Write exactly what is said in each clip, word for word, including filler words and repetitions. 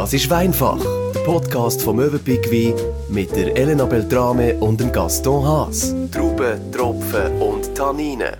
Das ist Weinfach, der Podcast vom Möwenpick Wein mit der Elena Beltrame und dem Gaston Haas. Trauben, Tropfen und Tanninen.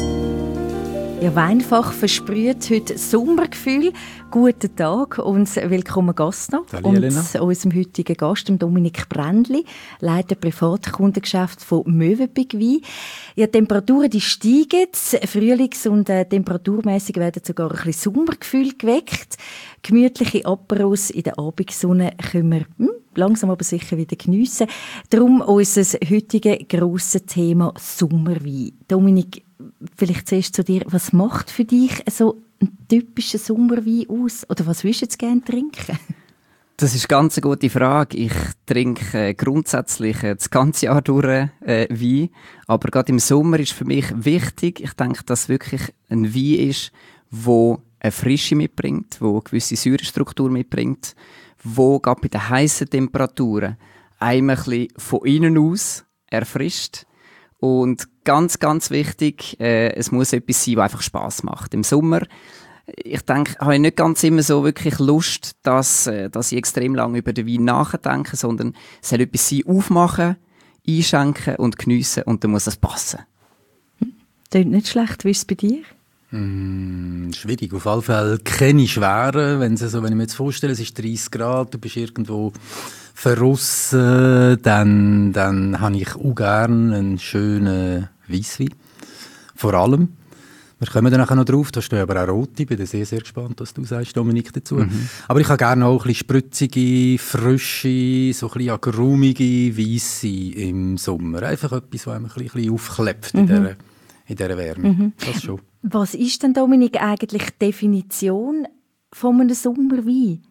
Ja, Weinfach versprüht heute Sommergefühl. Guten Tag und willkommen Gaston. Hallo, Elena. Und unserem heutigen Gast, dem Dominik Brändli, Leiter Privatkundengeschäft von Möwenpick Wein. Ja, die Temperaturen die steigen, frühlings- und äh, temperaturmäßig werden sogar ein bisschen Sommergefühl geweckt. Gemütliche Aperos in der Abendsonne können wir hm, langsam aber sicher wieder geniessen. Darum unser heutiges grosses Thema Sommerwein. Dominik, vielleicht zuerst zu dir, was macht für dich so ein typischer Sommerwein aus? Oder was würdest du jetzt gerne trinken? Das ist ganz eine gute Frage. Ich trinke äh, grundsätzlich äh, das ganze Jahr durch äh, Wein. Aber gerade im Sommer ist für mich wichtig, ich denke, dass wirklich ein Wein ist, der eine Frische mitbringt, der eine gewisse Säurestruktur mitbringt, der gerade bei den heissen Temperaturen einmal ein bisschen von innen aus erfrischt. Und ganz, ganz wichtig, äh, es muss etwas sein, das einfach Spass macht. Im Sommer, ich denke, habe ich nicht ganz immer so wirklich Lust, dass, äh, dass ich extrem lange über den Wein nachdenke, sondern es soll etwas sein, aufmachen, einschenken und geniessen und dann muss es passen. Hm. Klingt nicht schlecht, wie ist es bei dir? Mm, schwierig. Auf alle Fälle keine schweren. Wenn, so, wenn ich mir jetzt vorstelle, es ist dreißig Grad, du bist irgendwo verrissen, dann, dann habe ich auch gerne einen schönen Weisswein. Vor allem. Wir kommen dann nachher noch drauf, da stehen aber auch rote. Ich bin sehr, sehr gespannt, was du sagst, Dominik, dazu. Mhm. Aber ich habe gerne auch ein bisschen spritzige, frische, so ein bisschen agrumige Weisse im Sommer. Einfach etwas, was einem ein bisschen aufklebt in, mhm. dieser, in dieser Wärme. Mhm. Das schon. Was ist denn, Dominik, eigentlich die Definition von einem Sommerwein?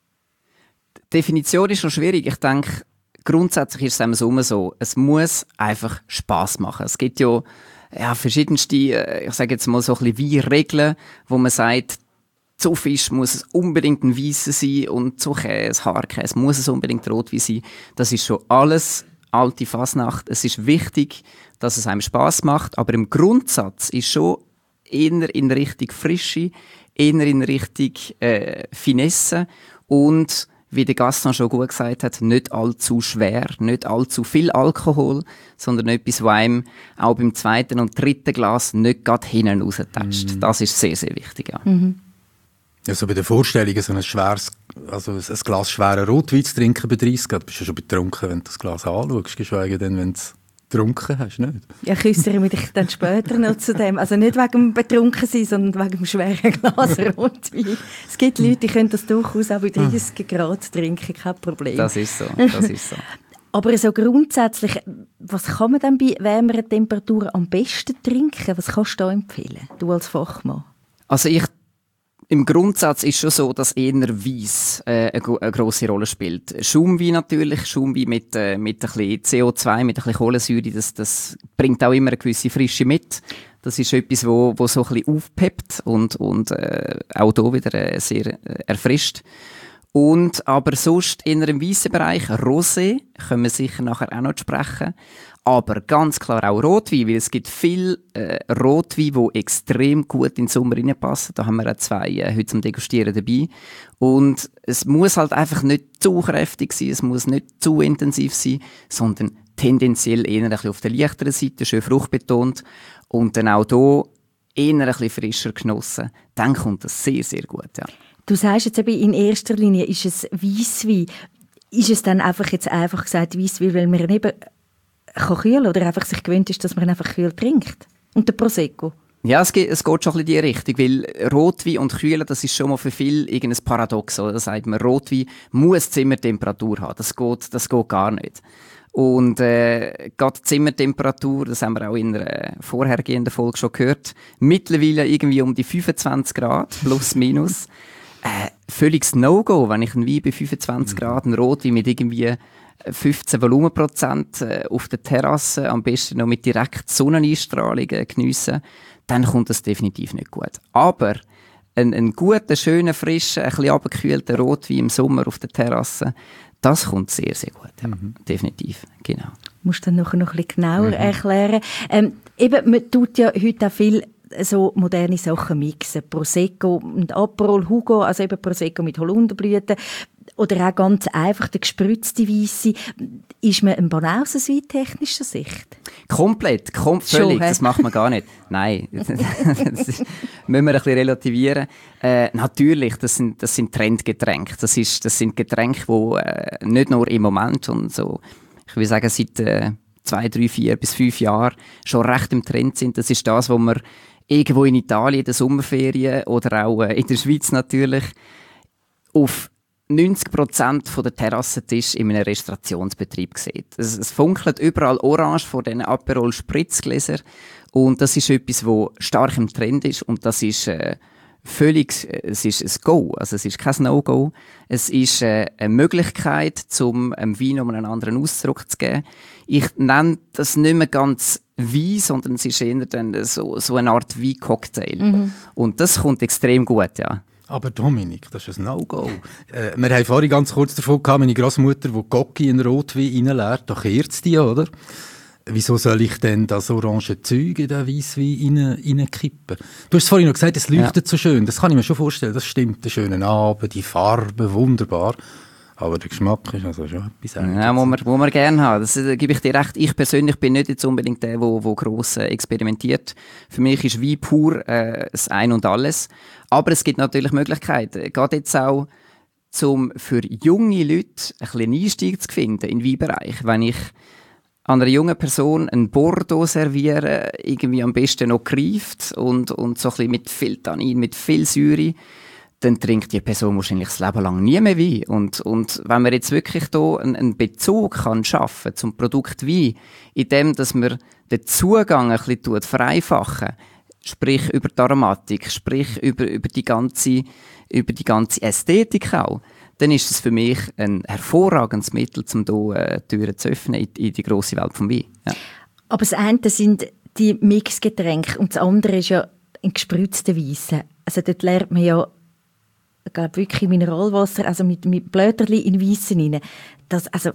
Die Definition ist noch schwierig. Ich denke, grundsätzlich ist es im Sommer so, es muss einfach Spass machen. Es gibt ja, ja verschiedenste, ich sage jetzt mal so ein bisschen Weinregeln, wo man sagt, zu Fisch muss es unbedingt ein Weisser sein und zu Käse, Hartkäse muss es unbedingt Rotwein sein. Das ist schon alles alte Fasnacht. Es ist wichtig, dass es einem Spass macht, aber im Grundsatz ist schon eher in Richtung Frische, eher in Richtung äh, Finesse und, wie der Gaston schon gut gesagt hat, nicht allzu schwer, nicht allzu viel Alkohol, sondern etwas, was einem auch beim zweiten und dritten Glas nicht gerade hinten raustatscht. Mm. Das ist sehr, sehr wichtig. Ja. Mhm. Also bei der Vorstellung, so ein, schweres, also ein Glas schweren Rotwein zu trinken bei dreißig Grad, bist du schon betrunken, wenn du das Glas anschaust, geschweige denn, wenn du getrunken hast, nicht? Ja, ich äußere mich dann später noch zu dem. Also nicht wegen dem Betrunkensein, sondern wegen dem schweren Glas Rotwein. Es gibt Leute, die können das durchaus auch bei dreißig Grad trinken, kein Problem. Das ist so, das ist so. Aber so grundsätzlich, was kann man denn bei wärmeren Temperaturen am besten trinken? Was kannst du da empfehlen, du als Fachmann? Also ich Im Grundsatz ist schon so, dass eher Weiss äh, eine, eine grosse Rolle spielt. Schaumwein natürlich, Schaumwein mit, äh, mit ein bisschen C O zwei, mit ein bisschen Kohlensäure, das, das bringt auch immer eine gewisse Frische mit. Das ist etwas, wo, wo so ein bisschen aufpeppt und, und äh, auch hier wieder äh, sehr äh, erfrischt. Und aber sonst in einem weissen Bereich, Rosé, können wir sicher nachher auch noch sprechen. Aber ganz klar auch Rotwein, weil es gibt viel äh, Rotwein, die extrem gut in den Sommer reinpassen. Da haben wir auch zwei äh, heute zum Degustieren dabei. Und es muss halt einfach nicht zu kräftig sein, es muss nicht zu intensiv sein, sondern tendenziell eher ein bisschen auf der leichteren Seite, schön fruchtbetont. Und dann auch hier eher ein bisschen frischer genossen. Dann kommt das sehr, sehr gut, ja. Du sagst jetzt eben, in erster Linie ist es Weisswein. Ist es dann einfach jetzt einfach gesagt Weisswein, weil man eben kann kühlen oder einfach sich gewöhnt ist, dass man einfach kühl trinkt? Und der Prosecco? Ja, es geht, es geht schon ein bisschen in die Richtung, weil Rotwein und Kühlen, das ist schon mal für viele irgendein Paradox. Oder? Da sagt man, Rotwein muss Zimmertemperatur haben. Das geht, das geht gar nicht. Und äh, gerade Zimmertemperatur, das haben wir auch in einer vorhergehenden Folge schon gehört, mittlerweile irgendwie um die fünfundzwanzig Grad, plus minus. Äh, völliges No-Go, wenn ich einen Wein bei fünfundzwanzig Grad, einen Rotwein mit irgendwie fünfzehn Volumenprozent äh, auf der Terrasse, am besten noch mit direkt Sonneneinstrahlung äh, geniessen, dann kommt das definitiv nicht gut. Aber ein, ein guter, schöner, frischer, ein bisschen abgekühlter Rotwein im Sommer auf der Terrasse, das kommt sehr, sehr gut. Ja. Mhm. Definitiv, genau. Du musst dann noch ein bisschen genauer mhm. erklären. Ähm, eben, man tut ja heute auch viel so moderne Sachen mixen. Prosecco und Aperol, Hugo, also eben Prosecco mit Holunderblüten. Oder auch ganz einfach der gespritzte Weisse. Ist man ein Banause aus weintechnischer Sicht? Komplett, kom völlig. Schon, das macht man gar nicht. Nein, das ist, müssen wir ein bisschen relativieren. Äh, natürlich, das sind, das sind Trendgetränke. Das, ist, das sind Getränke, die äh, nicht nur im Moment und so, ich will sagen, seit äh, zwei, drei, vier bis fünf Jahren schon recht im Trend sind. Das ist das, was man irgendwo in Italien in der Sommerferien oder auch äh, in der Schweiz natürlich auf neunzig Prozent der Terrassentisch in einem Restaurationsbetrieb sieht. Es, es funkelt überall orange vor diesen Aperol Spritzgläsern und das ist etwas, das stark im Trend ist und das ist äh, völlig, es ist ein Go, also es ist kein No-Go. Es ist äh, eine Möglichkeit, um einem Wein um einen anderen Ausdruck zu geben. Ich nenne das nicht mehr ganz Wein, sondern es ist eher dann so, so eine Art Wein-Cocktail. Mhm. Und das kommt extrem gut, ja. Aber Dominik, das ist ein No-Go. Äh, wir haben vorhin ganz kurz davon gehabt, meine Großmutter, die Gocki in Rotwein reinleert, da kehrt es die, oder? Wieso soll ich denn das orange Zeug in den Weisswein rein, reinkippen? Du hast vorhin noch gesagt, es leuchtet ja so schön. Das kann ich mir schon vorstellen. Das stimmt, der schöne Abend, die Farbe, wunderbar. Aber der Geschmack ist also schon etwas anderes. Ja, muss man, muss man gerne haben. Das äh, gebe ich dir recht. Ich persönlich bin nicht jetzt unbedingt der, der, der gross äh, experimentiert. Für mich ist Wein pur äh, das Ein und Alles. Aber es gibt natürlich Möglichkeiten. Gerade jetzt auch, um für junge Leute ein bisschen Einstieg zu finden in den Weinbereich. Wenn ich an einer jungen Person ein Bordeaux serviere, irgendwie am besten noch gereift und, und so ein bisschen mit viel Tannin, mit viel Säure, dann trinkt die Person wahrscheinlich das Leben lang nie mehr Wein. Und, und wenn man jetzt wirklich da einen, einen Bezug kann schaffen zum Produkt Wein, indem dass man den Zugang ein bisschen tut, vereinfachen, sprich über die Aromatik, sprich über, über, die ganze, über die ganze Ästhetik auch, dann ist es für mich ein hervorragendes Mittel, um hier äh, Türen zu öffnen in, in die grosse Welt des Wein. Ja. Aber das eine sind die Mixgetränke und das andere ist ja ein gespritzter Weisse. Also dort lernt man ja, ich glaube wirklich Mineralwasser, also mit, mit Blätterli in Weissen rein. Das, also,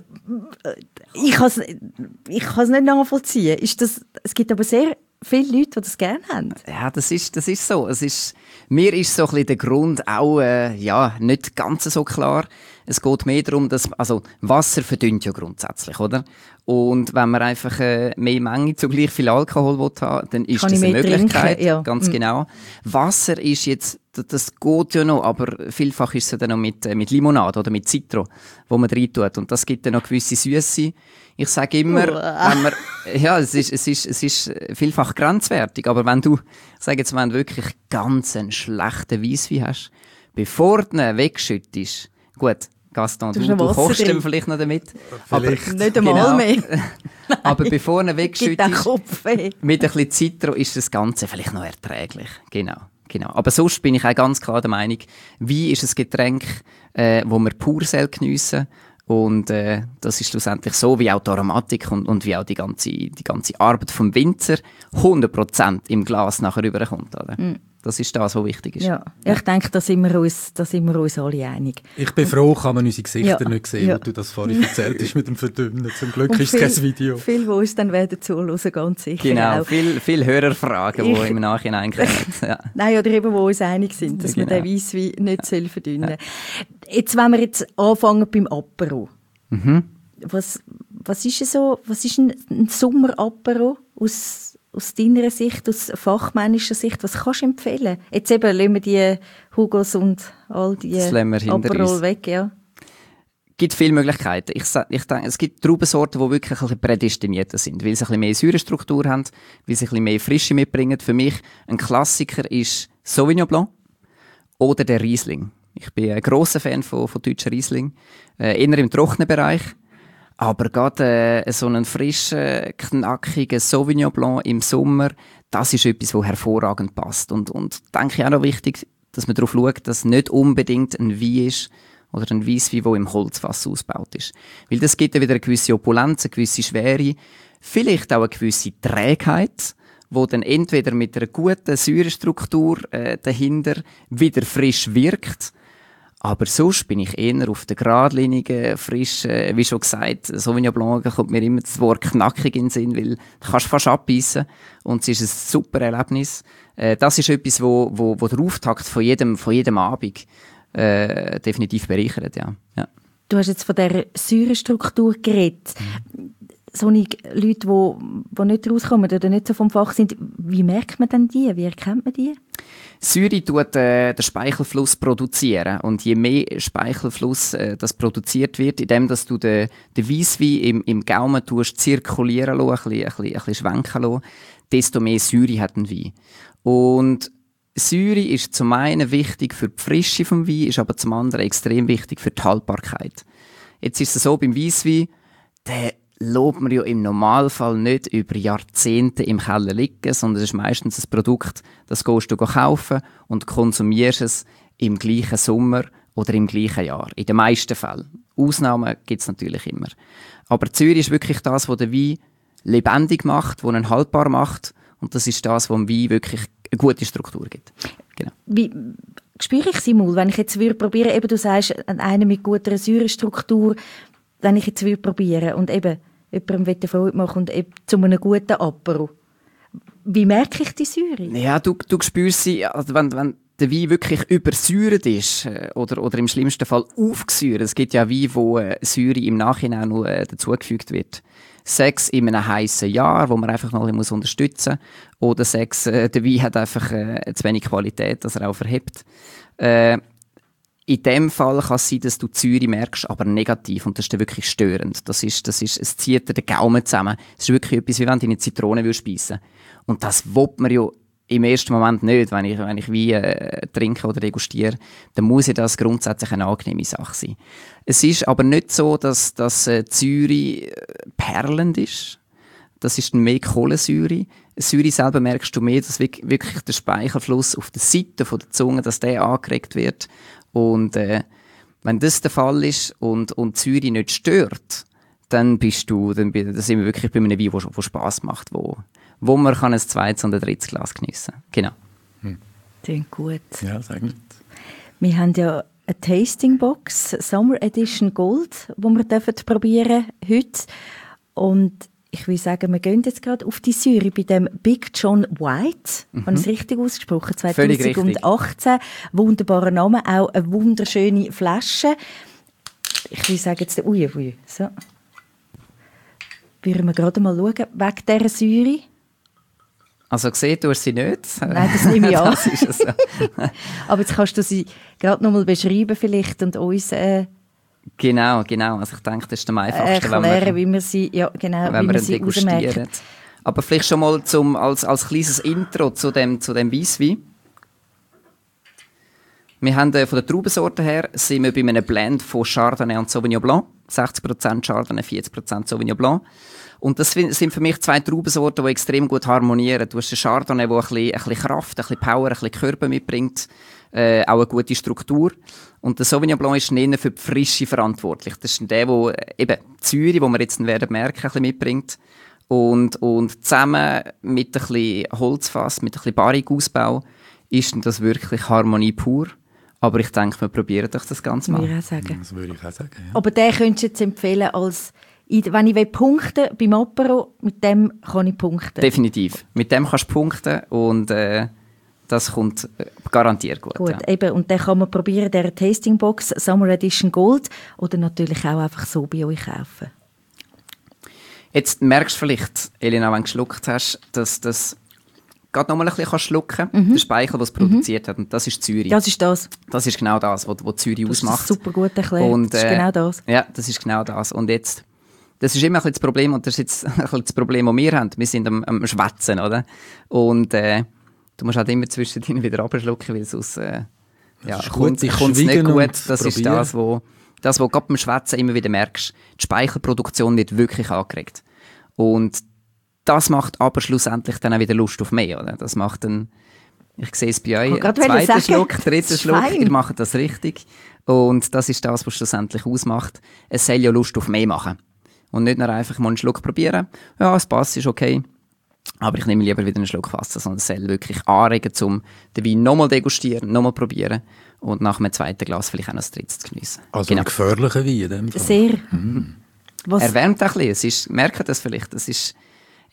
ich kann es ich kann's nicht nachvollziehen. Ist das, es gibt aber sehr viele Leute, die das gerne haben. Ja, das ist, das ist so. Es ist, mir ist so ein bisschen der Grund auch äh, ja, nicht ganz so klar. Es geht mehr darum, dass also Wasser verdünnt ja grundsätzlich, oder? Und wenn man einfach äh, mehr Menge zu gleich viel Alkohol will haben, dann ist Kann das eine Möglichkeit. Trinken, ja. Ganz mhm. genau. Wasser ist jetzt, das geht ja noch, aber vielfach ist es dann noch mit, mit Limonade oder mit Zitro, wo man rein tut. Und das gibt dann noch gewisse Süße. Ich sage immer, wenn man, ja, es ist, es ist, es ist vielfach grenzwertig, aber wenn du, ich sage jetzt, wenn du wirklich ganz einen schlechten Weisswein hast, bevor du ihn wegschüttest, gut, Gaston, du, du, du kochst ihn vielleicht noch damit. Vielleicht. Aber nicht einmal genau. mehr. Aber bevor du ihn wegschüttest, mit ein bisschen Zitro ist das Ganze vielleicht noch erträglich. Genau. Genau. Aber sonst bin ich auch ganz klar der Meinung, Wein ist ein Getränk, äh, wo man pur geniessen soll. Und äh, das ist schlussendlich so, wie auch die Aromatik und, und wie auch die ganze, die ganze Arbeit vom Winzer hundert Prozent im Glas nachher rüberkommt. Oder? Mm. Das ist das, was wichtig ist. Ja. Ja. Ich denke, da sind wir uns, da sind wir uns alle einig. Ich bin froh, kann man unsere Gesichter ja. nicht sehen, ja. wo du das vorhin erzählt hast mit dem Verdünnen. Zum Glück und ist es kein Video. Viele, die uns dann werden zuhören, ganz sicher. Genau, auch. viele viel Hörerfragen, die im Nachhinein kommen. Ja. Nein, oder eben, wo uns einig sind, dass genau. man den Weisswein nicht ja. verdünnen soll. Ja. Jetzt, wenn wir jetzt anfangen beim Apero. Mhm. Was, was ist so, was ist ein, ein Sommer-Apero aus, aus deiner Sicht, aus fachmännischer Sicht? Was kannst du empfehlen? Jetzt eben lassen wir die Hugos und all die Aperol weg. Ja. Es gibt viele Möglichkeiten. Ich, ich denke, es gibt Traubensorten, die wirklich ein bisschen prädestinierter sind, weil sie ein bisschen mehr Säurestruktur haben, weil sie ein bisschen mehr Frische mitbringen. Für mich ein Klassiker ist Sauvignon Blanc oder der Riesling. Ich bin ein grosser Fan von, von deutschen Riesling, äh, eher im trockenen Bereich. Aber gerade äh, so einen frischen, knackigen Sauvignon Blanc im Sommer, das ist etwas, das hervorragend passt. Und, und denke ich auch noch wichtig, dass man darauf schaut, dass nicht unbedingt ein Wein ist oder ein Weisswein, der im Holzfass ausgebaut ist. Weil das gibt ja wieder eine gewisse Opulenz, eine gewisse Schwere, vielleicht auch eine gewisse Trägheit, wo dann entweder mit einer guten Säurestruktur äh, dahinter wieder frisch wirkt. Aber sonst bin ich eher auf der geradlinigen, frischen, äh, wie schon gesagt, Sauvignon Blanc kommt mir immer das Wort knackig in den Sinn, weil du kannst fast abbeissen und es ist ein super Erlebnis. Äh, das ist etwas, wo, wo, wo der Auftakt von jedem, von jedem Abend, äh, definitiv bereichert, ja. ja. Du hast jetzt von dieser Säurestruktur geredet. Mhm. So Leute, die, die nicht rauskommen oder nicht so vom Fach sind, wie merkt man denn die? Wie erkennt man die? Säure tut äh, den Speichelfluss produzieren. Und je mehr Speichelfluss äh, das produziert wird, indem dass du den, den Weisswein im, im Gaumen tust, zirkulieren lässt, ein bisschen, ein bisschen, ein bisschen schwenken lässt, desto mehr Säure hat ein Wein. Und Säure ist zum einen wichtig für die Frische vom Wein, ist aber zum anderen extrem wichtig für die Haltbarkeit. Jetzt ist es so, beim Weisswein, der lässt man ja im Normalfall nicht über Jahrzehnte im Keller liegen, sondern es ist meistens ein Produkt, das gehst du kaufen und konsumierst es im gleichen Sommer oder im gleichen Jahr. In den meisten Fällen. Ausnahmen gibt es natürlich immer. Aber die Säure ist wirklich das, was den Wein lebendig macht, was ihn haltbar macht. Und das ist das, was dem Wein wirklich eine gute Struktur gibt. Genau. Wie spüre ich sie mal, wenn ich jetzt würde probieren, eben du sagst, einen mit guter Säurestruktur, wenn ich jetzt würde probieren und eben jemandem eine Freude machen und eben zu einem guten Apero. Wie merke ich die Säure? Ja, du, du spürst sie, also wenn, wenn der Wein wirklich übersäuert ist äh, oder, oder im schlimmsten Fall aufgesäuert. Es gibt ja Wein, wo äh, Säure im Nachhinein noch äh, dazugefügt wird. Sechs in einem heißen Jahr, wo man einfach noch ein bisschen unterstützen muss. Oder sechs, äh, der Wein hat einfach äh, zu wenig Qualität, dass er auch verhebt. Äh, In dem Fall kann es sein, dass du die Säure merkst, aber negativ. Und das ist dann wirklich störend. Das ist, das ist, es zieht dir den Gaumen zusammen. Es ist wirklich etwas, wie wenn du eine Zitrone speisen willst. Und das will man ja im ersten Moment nicht. Wenn ich, wenn ich Wein äh, trinke oder degustiere, dann muss ja das grundsätzlich eine angenehme Sache sein. Es ist aber nicht so, dass, dass äh, die Säure äh, perlend ist. Das ist mehr Kohlensäure. Die Säure selber merkst du mehr, dass wirklich der Speichelfluss auf der Seite von der Zunge, dass der angeregt wird. Und äh, wenn das der Fall ist und, und die Säure nicht stört, dann bist du, dann, dann sind wir wirklich bei einem Wein, der Spass macht, wo, wo man kann ein zweites und ein drittes Glas geniessen kann. Genau. Hm. Klingt gut. Ja, sehr gut. Wir haben ja eine Tastingbox, Summer Edition Gold, die wir dürfen probieren heute. Und ich will sagen, wir gehen jetzt gerade auf die Säure bei dem Big John White. Mhm. Habe ich es richtig ausgesprochen? zwanzig achtzehn. Wunderbarer Name, auch eine wunderschöne Flasche. Ich will sagen, jetzt, ui, ui, so. Würden wir gerade mal schauen, wegen dieser Säure. Also gesehen tust du sie nicht? Nein, das nehme ich an. Das ist es so. Aber jetzt kannst du sie gerade noch mal beschreiben vielleicht und uns äh, Genau, genau. Also ich denke, das ist am einfachsten, erklären, wenn wir, wie wir sie, ja, genau, wenn wie wir wir sie degustieren. Aber vielleicht schon mal zum, als, als kleines Intro zu dem, zu dem Weisswein. Wir haben äh, von der Traubensorte her sind wir bei einem Blend von Chardonnay und Sauvignon Blanc. sechzig Prozent Chardonnay, vierzig Prozent Sauvignon Blanc. Und das sind für mich zwei Traubensorten, die extrem gut harmonieren. Du hast den Chardonnay, der ein bisschen, ein bisschen Kraft, ein bisschen Power, ein bisschen Körper mitbringt. Äh, auch eine gute Struktur. Und der Sauvignon Blanc ist eher für die Frische verantwortlich. Das ist der, der eben die Säure, die wir jetzt werden merken, ein bisschen mitbringt. Und, und zusammen mit ein bisschen Holzfass, mit ein bisschen Barrikausbau, ist das wirklich Harmonie pur. Aber ich denke, wir probieren doch das Ganze mal. Ich auch sagen. Das würde ich auch sagen, ja. Aber den könntest du jetzt empfehlen, als, wenn ich punkten will, beim Apero, mit dem kann ich punkten. Definitiv. Mit dem kannst du punkten und äh, das kommt garantiert gut. Gut, ja. eben. Und dann kann man probieren, diese Tastingbox Summer Edition Gold oder natürlich auch einfach so bei euch kaufen. Jetzt merkst du vielleicht, Elena, wenn du geschluckt hast, dass das gerade noch mal ein bisschen schlucken kann, mhm. der Speichel, der es produziert mhm. hat. Und das ist die Säure. Das ist das. Das ist genau das, was, was die Säure ausmacht. Das ist super gut erklärt. Und, das ist äh, genau das. Ja, das ist genau das. Und jetzt, das ist immer ein bisschen das Problem, und das ist jetzt ein bisschen das Problem, das wir haben. Wir sind am, am Schwätzen, oder? Und äh, du musst halt immer zwischendrin wieder abschlucken, weil sonst äh, ja, kommt es nicht gut. Das probieren. Ist das, wo das, was du gerade beim Schwätzen immer wieder merkst. Die Speichelproduktion wird wirklich angeregt. Und das macht aber schlussendlich dann auch wieder Lust auf mehr, oder? Das macht dann, ich sehe es bei euch, zweiter Schluck, dritter Schluck, fein. Ihr macht das richtig. Und das ist das, was schlussendlich ausmacht. Es soll ja Lust auf mehr machen. Und nicht nur einfach mal einen Schluck probieren. Ja, es passt, ist okay. Aber ich nehme lieber wieder einen Schluck fassen, sondern es soll wirklich anregen, um den Wein nochmal degustieren, nochmal probieren und nach einem zweiten Glas vielleicht auch noch das dritte zu geniessen. Also genau. Ein gefährlicher Wein in dem Fall. Sehr. Mhm. Was? Erwärmt auch ein bisschen. Es ist, merkt das vielleicht, es ist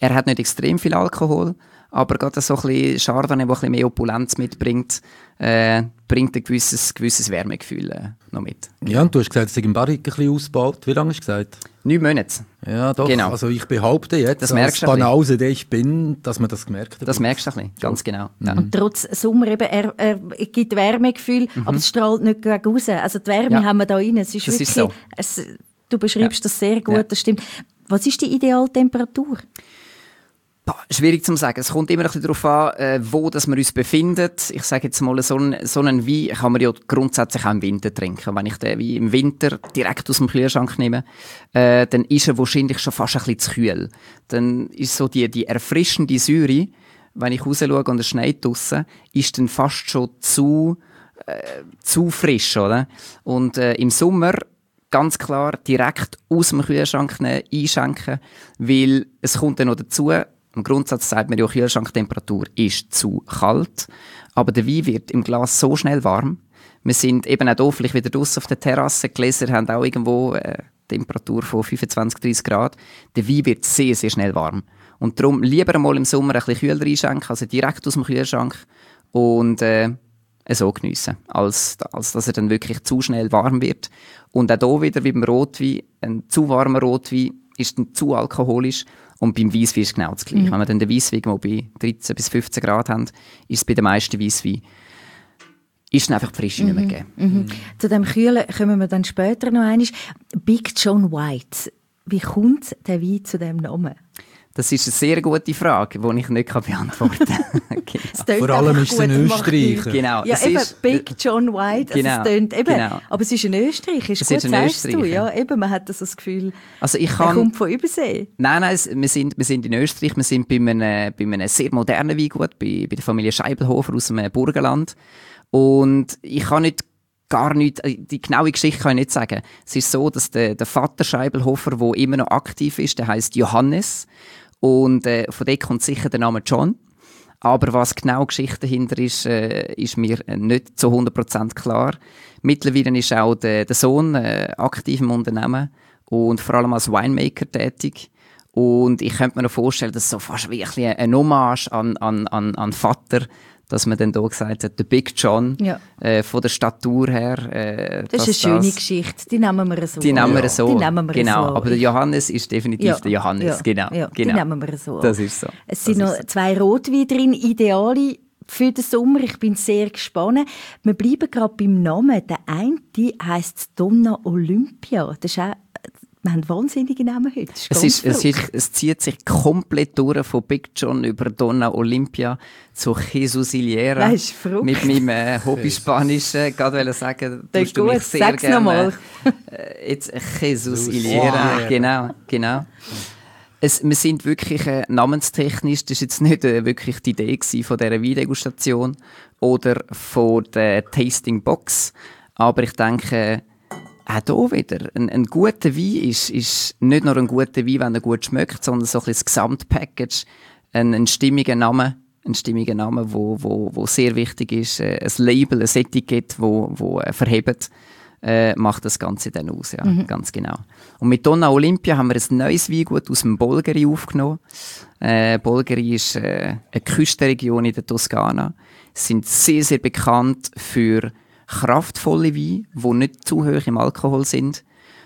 Er hat nicht extrem viel Alkohol, aber gerade so ein bisschen Chardonnay, der ein bisschen mehr Opulenz mitbringt, äh, bringt ein gewisses, gewisses Wärmegefühl äh, noch mit. Ja, und du hast gesagt, es ist im Barrique ein bisschen ausgebaut. Wie lange hast du gesagt? Neun Monate. Ja, doch. Genau. Also ich behaupte jetzt, das als Banause, der ich bin, dass man das gemerkt hat. Das merkst du ein bisschen, ganz genau. Ja. Und trotz Sommer eben, er, er gibt Wärmegefühl, mhm. aber es strahlt nicht gegen raus. Also die Wärme ja. haben wir da rein. Es ist das wirklich, ist so. es, du beschreibst ja. das sehr gut, ja. das stimmt. Was ist die Idealtemperatur? Boah, schwierig zu sagen. Es kommt immer ein bisschen darauf an, äh, wo dass wir uns befinden. Ich sage jetzt mal, so einen, so einen Wein kann man ja grundsätzlich auch im Winter trinken. Wenn ich den Wein im Winter direkt aus dem Kühlschrank nehme, äh, dann ist er wahrscheinlich schon fast ein bisschen zu kühl. Dann ist so die, die erfrischende Säure, wenn ich raus schaue und es schneit draussen, ist dann fast schon zu, äh, zu frisch, oder? Und äh, im Sommer ganz klar direkt aus dem Kühlschrank einschenken, weil es kommt dann noch dazu, im Grundsatz sagt man ja, Kühlschranktemperatur ist zu kalt, aber der Wein wird im Glas so schnell warm. Wir sind eben auch hier vielleicht wieder draussen auf der Terrasse, die Gläser haben auch irgendwo eine Temperatur von fünfundzwanzig, dreissig Grad. Der Wein wird sehr, sehr schnell warm. Und darum lieber einmal im Sommer ein bisschen kühler einschenken, also direkt aus dem Kühlschrank und äh, so geniessen, als, als dass er dann wirklich zu schnell warm wird. Und auch hier wieder wie beim Rotwein, ein zu warmer Rotwein ist dann zu alkoholisch. Und beim Weisswein ist es genau das Gleiche. Mhm. Wenn wir dann den Weisswein, der bei dreizehn bis fünfzehn Grad haben, ist es bei den meisten Weisswein ist dann einfach die Frische mhm. nicht mehr gegeben. Mhm. Mhm. Zu dem Kühlen kommen wir dann später noch einmal. Big John White. Wie kommt der Wein zu diesem Namen? Das ist eine sehr gute Frage, die ich nicht beantworten kann. Genau. Vor allem ist es ein Österreicher. Genau. Ja, es eben, ist, Big John White. Genau, Also es tönt, eben, genau. Aber es ist ein Österreicher. Ist es gut, ist ein sagst Österreicher. Du, ja, eben, man hat das, das Gefühl, also ich kann, er kommt von Übersee. Nein, nein, wir sind, wir sind in Österreich. Wir sind bei einem, bei einem sehr modernen Weingut, bei, bei der Familie Scheibelhofer aus dem Burgenland. Und ich kann nicht gar nicht, die genaue Geschichte kann ich nicht sagen. Es ist so, dass der, der Vater Scheibelhofer, der immer noch aktiv ist, der heisst Johannes. Und äh, von dort kommt sicher der Name John. Aber was genau die Geschichte dahinter ist, äh, ist mir nicht zu hundert Prozent klar. Mittlerweile ist auch der, der Sohn äh, aktiv im Unternehmen und vor allem als Winemaker tätig. Und ich könnte mir noch vorstellen, dass so fast wirklich eine Hommage an, an, an, an Vater, dass man dann hier gesagt hat, der Big John, ja. äh, von der Statur her. Äh, das ist eine schöne das, Geschichte, die nehmen wir so. Die nehmen wir so, die nehmen wir genau. so. Aber der Johannes ist definitiv ja. der Johannes, ja. genau. Ja. genau. Die nehmen wir so. Das ist so. Es sind das noch so. zwei Rotweine drin, Ideale für den Sommer. Ich bin sehr gespannt. Wir bleiben gerade beim Namen. Der eine heisst Donna Olympia. Das ist auch Wir haben wahnsinnige Namen heute. Es, ist, es, ist, es zieht sich komplett durch, von Big John über Donna Olympia zu Jesus Iliera. Das ist verrückt. Mit meinem äh, Hobby-Spanisch, äh, gerade wollte sagen, tust du gut, mich sehr sag's gerne. Nochmal. Äh, jetzt Jesus Iliera, wow. genau, genau. Es, wir sind wirklich äh, namenstechnisch, das war jetzt nicht äh, wirklich die Idee von dieser Weindegustation oder von der Tasting Box, aber ich denke, auch hier wieder, ein, ein guter Wein ist, ist nicht nur ein guter Wein, wenn er gut schmeckt, sondern so ein bisschen das Gesamtpackage, ein, ein stimmiger Name, ein stimmiger Name, wo, wo, wo sehr wichtig ist, äh, ein Label, ein Etikett, wo, wo äh, verhebt, äh, macht das Ganze dann aus, ja, mhm. ganz genau. Und mit Donna Olympia haben wir ein neues Weingut aus dem Bolgheri aufgenommen. Äh, Bolgheri ist äh, eine Küstenregion in der Toskana. Sie sind sehr, sehr bekannt für kraftvolle Weine, die nicht zu hoch im Alkohol sind.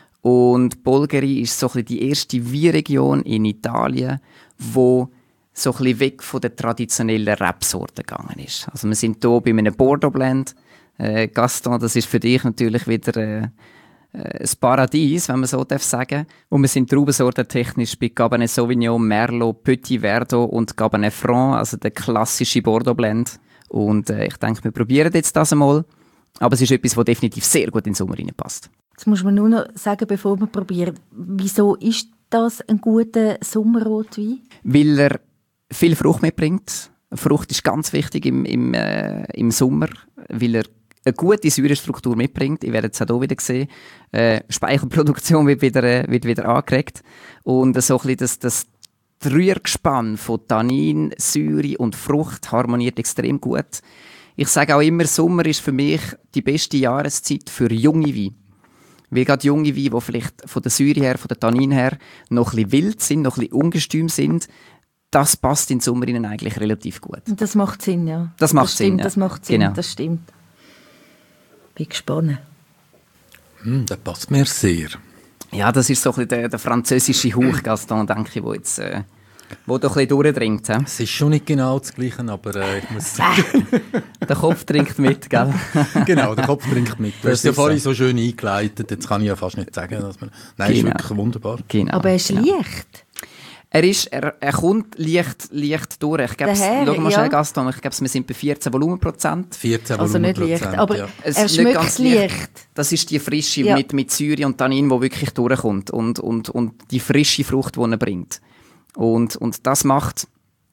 Und Bolgheri ist so ein bisschen die erste Weinregion in Italien, wo so ein bisschen weg von der traditionellen Rebsorten gegangen ist. Also wir sind hier bei einem Bordeaux Blend. Äh, Gaston, das ist für dich natürlich wieder äh, ein Paradies, wenn man so darf sagen. Und wir sind traubensortentechnisch bei Cabernet Sauvignon, Merlot, Petit Verdot und Cabernet Franc, also der klassische Bordeaux Blend. Und äh, ich denke, wir probieren jetzt das einmal. Aber es ist etwas, das definitiv sehr gut in den Sommer reinpasst. Jetzt muss man nur noch sagen, bevor wir probieren, wieso ist das ein guter Sommerrotwein? Weil er viel Frucht mitbringt. Frucht ist ganz wichtig im, im, äh, im Sommer, weil er eine gute Säurestruktur mitbringt. Ich werde es auch hier wieder sehen. Äh, Speichelproduktion wird wieder, äh, wird wieder angeregt. Und so ein bisschen das, das Rührgespann von Tannin, Säure und Frucht harmoniert extrem gut. Ich sage auch immer, Sommer ist für mich die beste Jahreszeit für junge Weine. Weil gerade junge Weine, die vielleicht von der Säure her, von der Tannin her noch ein bisschen wild sind, noch ein bisschen ungestüm sind, das passt in den Sommer eigentlich relativ gut. Das macht Sinn, ja. Das macht das Sinn, stimmt, ja. Das macht Sinn, Genau. das stimmt. Bin gespannt. Hm, das passt mir sehr. Ja, das ist so ein bisschen der, der französische Hauch, Gaston, denke ich, wo jetzt äh, wo doch ein bisschen durchdringt. He? Es ist schon nicht genau das Gleiche, aber äh, ich muss sagen... Der Kopf trinkt mit, gell? Genau, der Kopf trinkt mit. Du Das hast ja ist vorhin so. so schön eingeleitet, jetzt kann ich ja fast nicht sagen, dass man... Nein, Genau. ist wirklich wunderbar. Genau, Aber er ist genau. leicht. Er, ist, er, er kommt leicht, leicht durch. Ich glaube, Daher, schau mal ja. schnell, Gaston, ich glaube, wir sind bei vierzehn Volumenprozent. vierzehn Also nicht leicht, Volumenprozent, aber ja. Es er ist nicht ganz schmeckt leicht. leicht. Das ist die Frische Ja. mit, mit Säure und Tannin, die wirklich durchkommt. Und, und, und die frische Frucht, die er bringt. Und, und das macht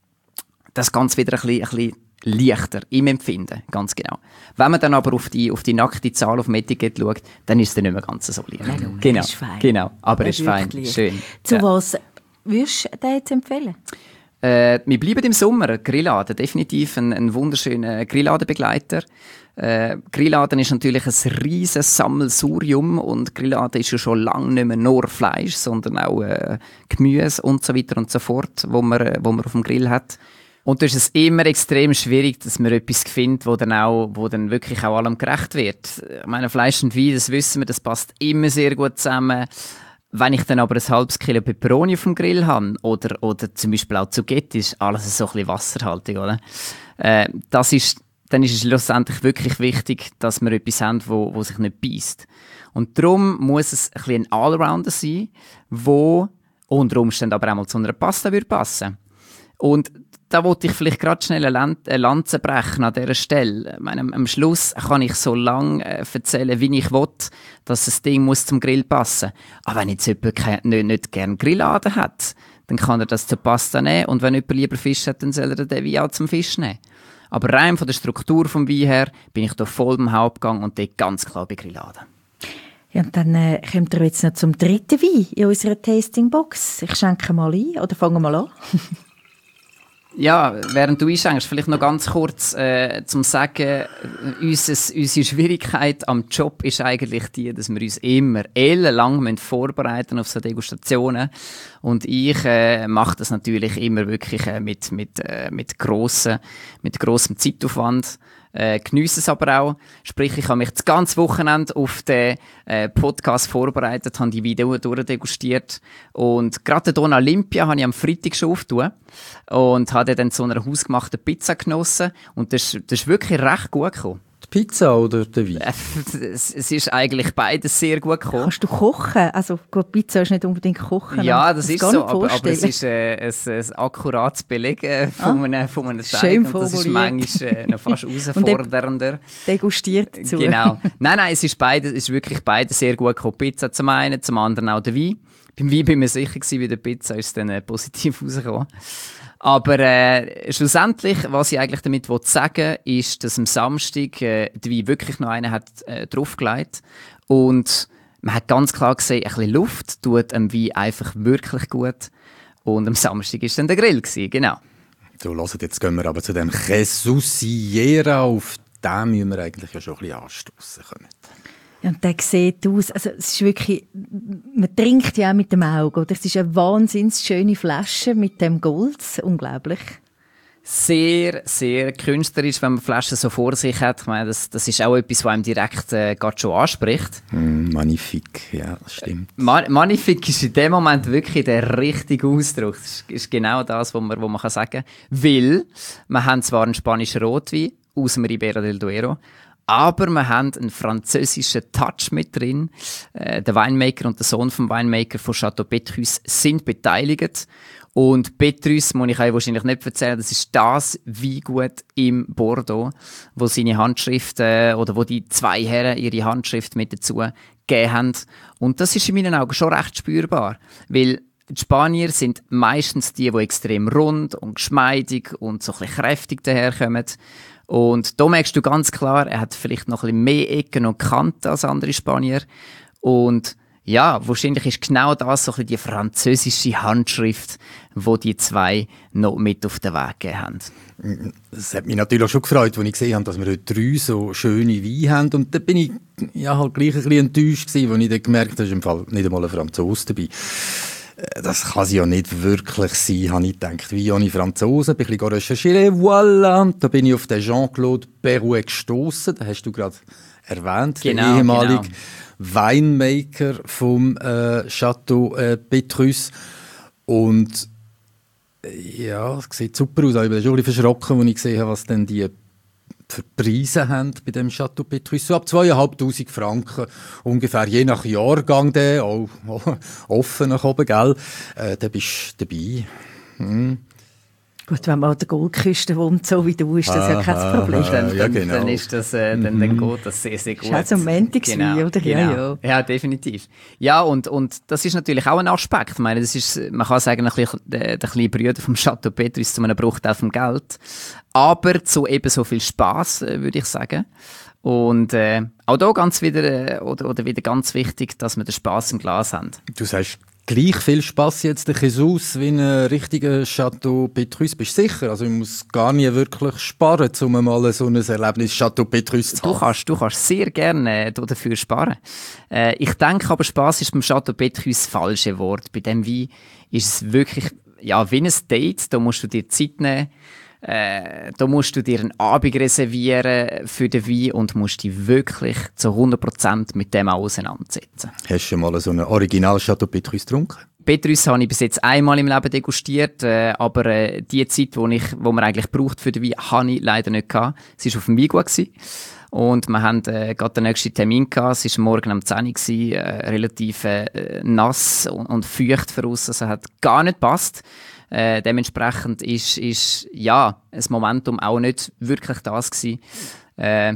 das Ganze wieder ein bisschen, ein bisschen leichter im Empfinden, ganz genau. Wenn man dann aber auf die, auf die nackte Zahl auf dem Etikett schaut, dann ist es dann nicht mehr ganz so leicht. Nein, genau, ist fein. genau, aber Er es ist fein, wirkt leicht. schön. Zu Ja. was würdest du den jetzt empfehlen? Äh, wir bleiben im Sommer, Grilladen, definitiv ein, ein wunderschöner Grilladenbegleiter. Äh, Grilladen ist natürlich ein riesiges Sammelsurium und Grilladen ist ja schon lange nicht mehr nur Fleisch, sondern auch äh, Gemüse und so weiter und so fort, wo man, äh, wo man auf dem Grill hat. Und da ist es immer extrem schwierig, dass man etwas findet, wo dann auch, wo dann wirklich auch allem gerecht wird. Ich meine, Fleisch und Wein, das wissen wir, das passt immer sehr gut zusammen. Wenn ich dann aber ein halbes Kilo Peperoni auf dem Grill habe oder, oder zum Beispiel auch Zucchetti, ist alles so ein bisschen wasserhaltig, oder? Äh, das ist, dann ist es schlussendlich wirklich wichtig, dass wir etwas haben, wo, wo sich nicht beißt. Und darum muss es ein bisschen ein Allrounder sein, wo unter Umständen aber auch mal zu einer Pasta würde passen. Und da wollte ich vielleicht gerade schnell eine Lan- eine Lanze brechen an dieser Stelle. Ich meine, am, am Schluss kann ich so lange äh, erzählen, wie ich will, dass das Ding muss zum Grill passen muss. Aber wenn jetzt jemand ke- nicht, nicht gerne Grilladen hat, dann kann er das zur Pasta nehmen. Und wenn jemand lieber Fisch hat, dann soll er den Wein auch zum Fisch nehmen. Aber rein von der Struktur vom Wein her bin ich da voll im Hauptgang und dort ganz klar bei Grilladen. Ja, und dann äh, kommt ihr jetzt noch zum dritten Wein in unserer Tastingbox. Ich schenke mal ein oder fange mal an. Ja, während du einschenkst, vielleicht noch ganz kurz äh, zum Sagen, unseres, unsere Schwierigkeit am Job ist eigentlich die, dass wir uns immer ellenlang vorbereiten auf so Degustationen. Und ich äh, mache das natürlich immer wirklich äh, mit, mit, äh, mit, grossen, mit grossem Zeitaufwand. Äh, geniesse es aber auch. Sprich, ich habe mich das ganze Wochenende auf den äh, Podcast vorbereitet, habe die Videos durchdegustiert. Und gerade den Don Olympia habe ich am Freitag schon aufgetan und habe dann so eine hausgemachte Pizza genossen. Und das, das ist wirklich recht gut gekommen. Die Pizza oder der Wein? Äh, es, es ist eigentlich beides sehr gut gekommen. Kannst du kochen? Also gut, Pizza ist nicht unbedingt kochen. Ja, das ich ist kann so, mir aber, aber es vorstellen. ist äh, ein, ein akkurates Belegen von Ah, einem, von einem Teig. schön Und das ist formuliert. manchmal äh, noch fast herausfordernder. Degustiert dazu. Genau. Nein, nein, es ist, beide, es ist wirklich beide sehr gut gekommen. Pizza zum einen, zum anderen auch der Wein. Beim Wein bin ich mir sicher gewesen, bei der Pizza ist es dann äh, positiv rausgekommen. Aber äh, schlussendlich, was ich eigentlich damit sagen will, ist, dass am Samstag äh, der Wein wirklich noch einen hat äh, draufgelegt. Und man hat ganz klar gesehen, ein bisschen Luft tut am Wein einfach wirklich gut. Und am Samstag war dann der Grill gewesen, genau. So, hört, jetzt gehen wir aber zu dem Jesus Sierra. Auf den müssen wir eigentlich ja schon ein bisschen anstossen können. Ja, und der sieht aus, also es ist wirklich, man trinkt ja auch mit dem Auge, oder? Es ist eine wahnsinnig schöne Flasche mit dem Gold, unglaublich. Sehr, sehr künstlerisch, wenn man Flaschen so vor sich hat. Ich meine, das, das ist auch etwas, was einem direkt äh, gerade schon anspricht. Mm, magnifique, ja, das stimmt. Ma- Magnifique ist in dem Moment wirklich der richtige Ausdruck. Das ist, ist genau das, was man, was man kann sagen kann. Weil, wir haben zwar einen spanischen Rotwein aus dem Ribera del Duero, aber wir haben einen französischen Touch mit drin. Äh, der Winemaker und der Sohn vom Winemaker von Château Petrus sind beteiligt. Und Petrus, muss ich euch wahrscheinlich nicht erzählen, das ist das Weingut im Bordeaux, wo seine Handschrift, äh, oder wo die zwei Herren ihre Handschrift mit dazu gegeben haben. Und das ist in meinen Augen schon recht spürbar. Weil die Spanier sind meistens die, die extrem rund und geschmeidig und so ein bisschen kräftig daherkommen. Und da merkst du ganz klar, er hat vielleicht noch ein bisschen mehr Ecken und Kanten als andere Spanier. Und ja, wahrscheinlich ist genau das so ein bisschen die französische Handschrift, die die zwei noch mit auf den Weg gegeben haben. Das hat mich natürlich auch schon gefreut, als ich gesehen habe, dass wir heute drei so schöne Weine haben. Und da bin ich ja, halt gleich ein bisschen enttäuscht gewesen, als ich dann gemerkt habe, da ist im Fall nicht einmal ein Franzose dabei. Das kann sie ja nicht wirklich sein, habe ich gedacht. Wie ohne Franzosen, bin ich ein bisschen recherchiert. Voilà, da bin ich auf den Jean-Claude Berrouet gestossen. Den hast du gerade erwähnt, genau, der ehemalige genau. Winemaker vom äh, Château äh, Petrus. Und äh, ja, es sieht super aus. Ich bin schon ein bisschen verschrocken, als ich gesehen habe, was denn die für Preise haben bei dem Château Petrus. So ab zweitausendfünfhundert Franken ungefähr, je nach Jahrgang, der, auch, auch offen nach oben, gell? Äh, da bist du dabei. Hm. Gut, wenn man an der Goldküste wohnt, so wie du, ist das ja kein Problem. Dann, ja, dann, genau. dann, ist das, äh, dann, dann geht das sehr, sehr gut. Das war auch so ein Montag, Genau, oder? genau. Ja, ja. Ja, definitiv. Ja, und, und das ist natürlich auch ein Aspekt. Ich meine, das ist, man kann sagen, ein bisschen, der, der kleine Bruder vom Château Petrus zu einem Bruchteil vom Geld. Aber zu eben so viel Spass, äh, würde ich sagen. Und äh, auch da ganz wieder, äh, oder, oder wieder ganz wichtig, dass wir den Spass im Glas haben. Du sagst gleich viel Spass jetzt der Jesus wie ein richtiger Château Petrus. Bist du sicher? Also ich muss gar nicht wirklich sparen, um mal so ein Erlebnis Château Petrus zu haben. Du kannst, du kannst sehr gerne äh, dafür sparen. Äh, ich denke aber, Spass ist beim Château Petrus das falsche Wort. Bei dem Wein ist es wirklich ja, wie ein Date. Da musst du dir Zeit nehmen. Äh, da musst du dir einen Abend reservieren für den Wein und musst dich wirklich zu hundert Prozent mit dem auseinandersetzen. Hast du schon mal so einen Original Château Petrus getrunken? Petrus habe ich bis jetzt einmal im Leben degustiert, äh, aber äh, die Zeit, wo, ich, wo man eigentlich braucht für den Wein, habe ich leider nicht gehabt. Es war auf dem Vigua und wir hatten äh, gerade den nächsten Termin gehabt. Es war morgen um zehn Uhr, äh, relativ äh, nass und, und feucht für uns, also hat gar nicht gepasst. Äh, dementsprechend ist, ist ja, das Momentum auch nicht wirklich das gewesen. Äh,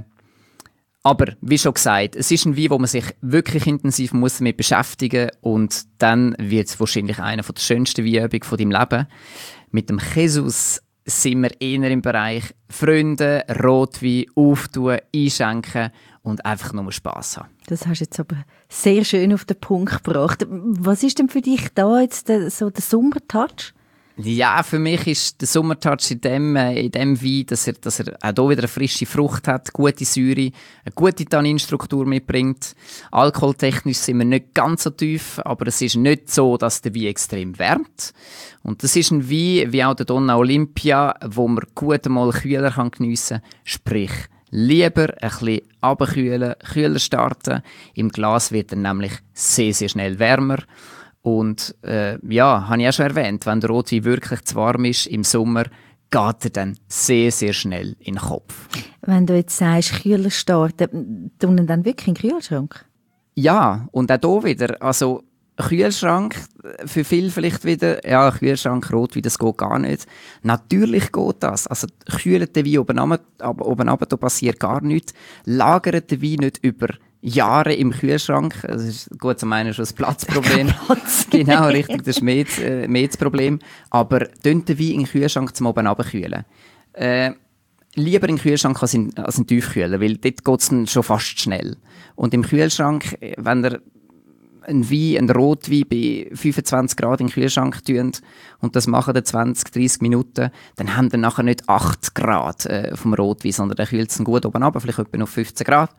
aber wie schon gesagt, es ist ein Wein, wo man sich wirklich intensiv muss damit beschäftigen muss und dann wird es wahrscheinlich einer der schönsten Weinübungen von deinem Leben. Mit dem Jesus sind wir eher im Bereich Freunde, Rotwein, auftun, einschenken und einfach nur Spass haben. Das hast du jetzt aber sehr schön auf den Punkt gebracht. Was ist denn für dich da jetzt der, so der Sommertouch? Ja, für mich ist der Sommertouch in dem, äh, in dem Wein, dass er, dass er auch hier wieder eine frische Frucht hat, gute Säure, eine gute Tanninstruktur mitbringt. Alkoholtechnisch sind wir nicht ganz so tief, aber es ist nicht so, dass der Wein extrem wärmt. Und das ist ein Wein, wie auch der Donna Olympia, wo man gut einmal kühler kann geniessen kann. Sprich, lieber ein bisschen runterkühlen, kühler starten. Im Glas wird er nämlich sehr, sehr schnell wärmer. Und äh, ja, habe ich auch schon erwähnt, wenn der Rotwein wirklich zu warm ist im Sommer, geht er dann sehr, sehr schnell in den Kopf. Wenn du jetzt sagst, Kühler starten, tun ihn dann wirklich in den Kühlschrank? Ja, und auch hier wieder, also Kühlschrank, für viele vielleicht wieder, ja, Kühlschrank, Rotwein, das geht gar nicht. Natürlich geht das. Also kühlt den Wein oben runter, oben runter, da passiert gar nichts. Lagert den Wein nicht über Jahre im Kühlschrank. Das ist gut zum einen schon das Platzproblem. Platz. Genau, richtig, das ist mehr das, äh, mehr das Problem. Aber tönt den Wein in den Kühlschrank zum oben runterkühlen. Äh, lieber in den Kühlschrank als in, als in den Tiefkühler, weil dort geht es dann schon fast schnell. Und im Kühlschrank, wenn ihr ein Wein, ein Rotwein bei fünfundzwanzig Grad in den Kühlschrank tun und das machen dann zwanzig, dreissig Minuten, dann haben ihr nachher nicht acht Grad äh, vom Rotwein, sondern dann kühlt es gut oben runter, vielleicht etwa auf fünfzehn Grad.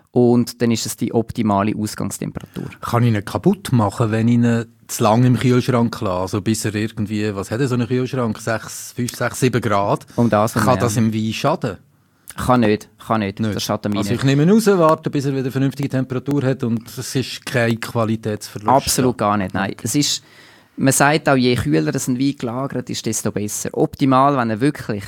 Und dann ist es die optimale Ausgangstemperatur. Kann ich ihn kaputt machen, wenn ich ihn zu lange im Kühlschrank lasse? Also bis er irgendwie, was hat er so einen Kühlschrank? sechs, fünf, sechs, sieben Grad? Um das kann das im Wein schaden? Kann nicht, kann nicht. nicht. Das schadet mir also nicht. ich nehme ihn raus, warte, bis er wieder eine vernünftige Temperatur hat und es ist kein Qualitätsverlust. Absolut gar nicht, nein. Es ist, man sagt auch, je kühler das ein Wein gelagert ist, desto besser. Optimal, wenn er wirklich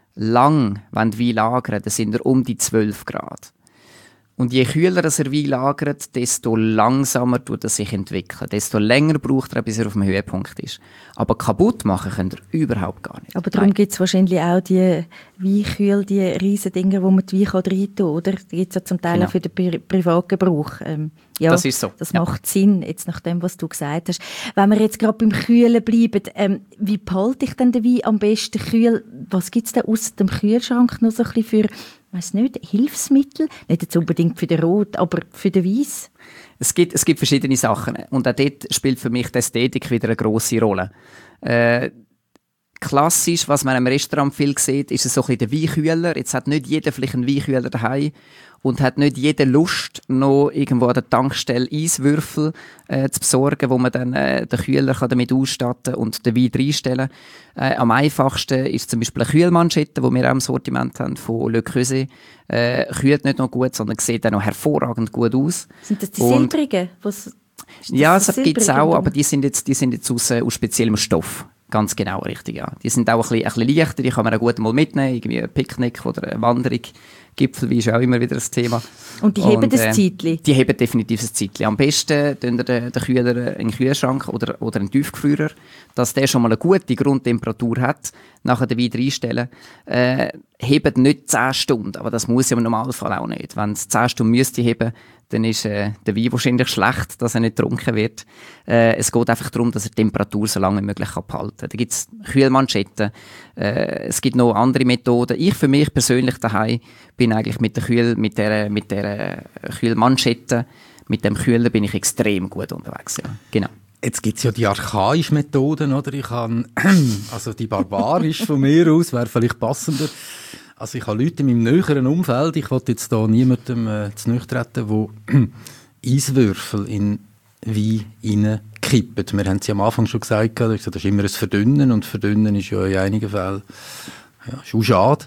lang Wein lagert, dann sind er um die zwölf Grad. Und je kühler das er Wein lagert, desto langsamer tut er sich entwickeln. Desto länger braucht er, bis er auf dem Höhepunkt ist. Aber kaputt machen könnt ihr überhaupt gar nicht. Aber darum gibt es wahrscheinlich auch die Weinkühl, die riesen Dinger, wo man die Wein rein kann, oder? Die gibt es ja zum Teil Genau. auch für den Pri- Privatgebrauch. Ähm, ja, Das ist so. Das Ja. macht Sinn, jetzt nach dem, was du gesagt hast. Wenn wir jetzt gerade beim Kühlen bleiben, ähm, wie behalte ich denn den Wein am besten kühl? Was gibt es da aus dem Kühlschrank noch so ein bisschen für, weiss nicht, Hilfsmittel? Nicht jetzt unbedingt für den Rot, aber für den Weiss? Es gibt, es gibt verschiedene Sachen. Und auch dort spielt für mich die Ästhetik wieder eine grosse Rolle. Äh, klassisch, was man im Restaurant viel sieht, ist es so ein bisschen der Weinkühler. Jetzt hat nicht jeder vielleicht einen Weinkühler daheim und hat nicht jeder Lust, noch irgendwo an der Tankstelle Eiswürfel äh, zu besorgen, wo man dann äh, den Kühler kann damit ausstatten und den Wein reinstellen kann. Äh, am einfachsten ist zum Beispiel eine Kühlmanschette, die wir auch im Sortiment haben, von Le Creuset. Äh, kühlt nicht nur gut, sondern sieht auch noch hervorragend gut aus. Sind das die und, silbrigen? Was, ja, das gibt es auch, aber die sind jetzt, die sind jetzt aus, äh, aus speziellem Stoff. Ganz genau, richtig, ja. Die sind auch ein bisschen, ein bisschen leichter, die kann man auch gut mal mitnehmen, irgendwie ein Picknick oder eine Wanderung. Gipfelwein ist auch immer wieder ein Thema. Und die heben und, das äh, Zeitli? Die heben definitiv ein Zeitli. Am besten tun den, den Kühler in den Kühlschrank oder, oder einen Tiefgefrierer, dass der schon mal eine gute Grundtemperatur hat, nachher den Wein reinstellen. Äh, hebt nicht zehn Stunden, aber das muss ja im Normalfall auch nicht. Wenn es zehn Stunden müsste heben, dann ist äh, der Wein wahrscheinlich schlecht, dass er nicht getrunken wird. Äh, es geht einfach darum, dass er die Temperatur so lange wie möglich behalten kann. Da gibt es Kühlmanschetten, äh, es gibt noch andere Methoden. Ich für mich persönlich daheim bin eigentlich mit der Kühl, mit der, mit der Kühlmanschette, mit dem Kühler bin ich extrem gut unterwegs. Ja. Genau. Jetzt gibt es ja die archaischen Methoden, oder? Ich kann, also die barbarisch von mir aus wäre vielleicht passender. Also ich habe Leute in meinem näheren Umfeld, ich will jetzt da niemandem äh, zu nahe treten, die Eiswürfel in Wein reinkippen. Wir haben es ja am Anfang schon gesagt, das ist immer ein Verdünnen und Verdünnen ist ja in einigen Fällen ja, schon schade.